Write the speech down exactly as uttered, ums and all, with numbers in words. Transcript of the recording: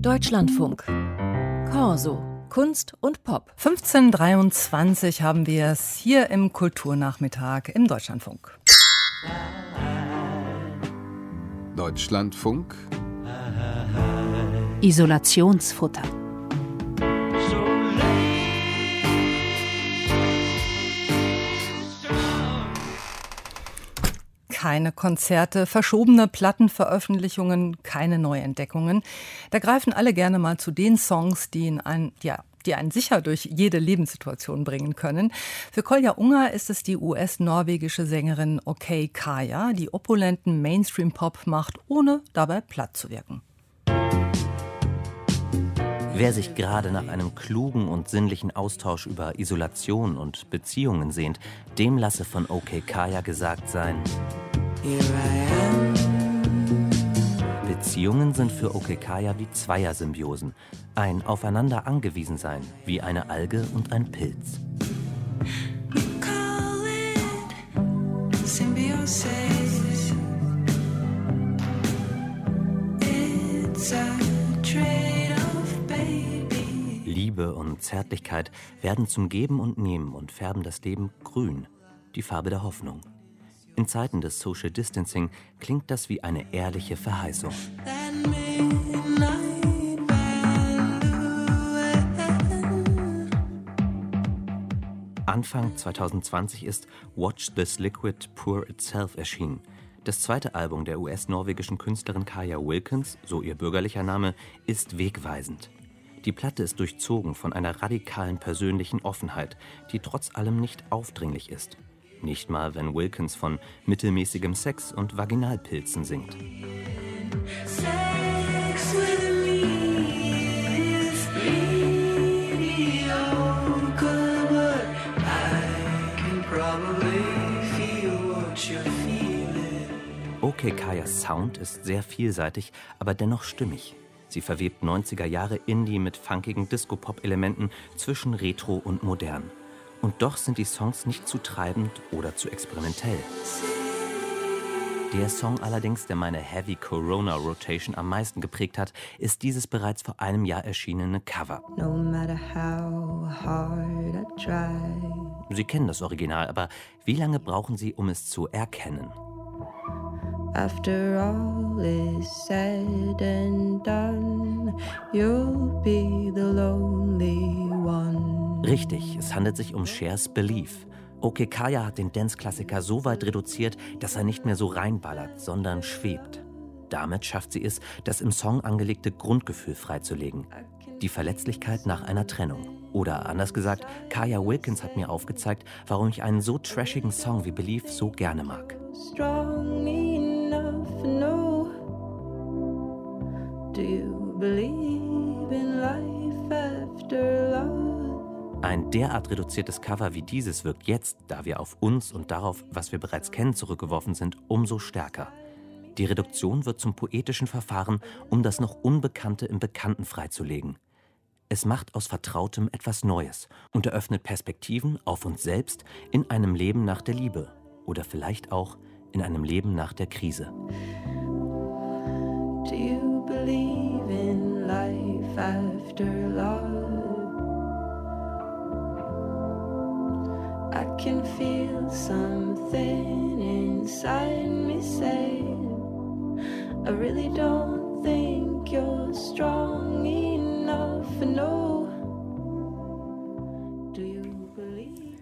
Deutschlandfunk. Corso. Kunst und Pop. fünfzehn Uhr dreiundzwanzig haben wir es hier im Kulturnachmittag im Deutschlandfunk. Deutschlandfunk. Isolationsfutter. Keine Konzerte, verschobene Plattenveröffentlichungen, keine Neuentdeckungen. Da greifen alle gerne mal zu den Songs, die, in ein, ja, die einen sicher durch jede Lebenssituation bringen können. Für Kolja Unger ist es die U S-norwegische Sängerin OK Kaya, die opulenten Mainstream-Pop macht, ohne dabei platt zu wirken. Wer sich gerade nach einem klugen und sinnlichen Austausch über Isolation und Beziehungen sehnt, dem lasse von OK Kaya gesagt sein: Beziehungen sind für OK Kaya wie Zweiersymbiosen. Ein Aufeinander angewiesen sein, wie eine Alge und ein Pilz. Liebe und Zärtlichkeit werden zum Geben und Nehmen und färben das Leben grün, die Farbe der Hoffnung. In Zeiten des Social Distancing klingt das wie eine ehrliche Verheißung. Anfang zwanzig zwanzig ist Watch This Liquid Pour Itself erschienen. Das zweite Album der U S-norwegischen Künstlerin Kaja Wilkins, so ihr bürgerlicher Name, ist wegweisend. Die Platte ist durchzogen von einer radikalen persönlichen Offenheit, die trotz allem nicht aufdringlich ist. Nicht mal, wenn Wilkins von mittelmäßigem Sex und Vaginalpilzen singt. Sex with me is mediocre, but I can probably feel what you're feeling. OK Kayas Sound ist sehr vielseitig, aber dennoch stimmig. Sie verwebt neunziger Jahre Indie mit funkigen Disco-Pop-Elementen zwischen Retro und Modern. Und doch sind die Songs nicht zu treibend oder zu experimentell. Der Song allerdings, der meine Heavy Corona Rotation am meisten geprägt hat, ist dieses bereits vor einem Jahr erschienene Cover. No matter how hard I try. Sie kennen das Original, aber wie lange brauchen Sie, um es zu erkennen? After all is said and done, you'll be the lonely one. Richtig, es handelt sich um Cher's Belief. OK Kaya hat den Dance-Klassiker so weit reduziert, dass er nicht mehr so reinballert, sondern schwebt. Damit schafft sie es, das im Song angelegte Grundgefühl freizulegen. Die Verletzlichkeit nach einer Trennung. Oder anders gesagt, Kaja Wilkins hat mir aufgezeigt, warum ich einen so trashigen Song wie Belief so gerne mag. Strong enough, no. Do you believe in life after love? Ein derart reduziertes Cover wie dieses wirkt jetzt, da wir auf uns und darauf, was wir bereits kennen, zurückgeworfen sind, umso stärker. Die Reduktion wird zum poetischen Verfahren, um das noch Unbekannte im Bekannten freizulegen. Es macht aus Vertrautem etwas Neues und eröffnet Perspektiven auf uns selbst in einem Leben nach der Liebe oder vielleicht auch in einem Leben nach der Krise. Do you believe in life after love? I can feel something inside me say, I really don't think you're strong enough, no. Do you believe?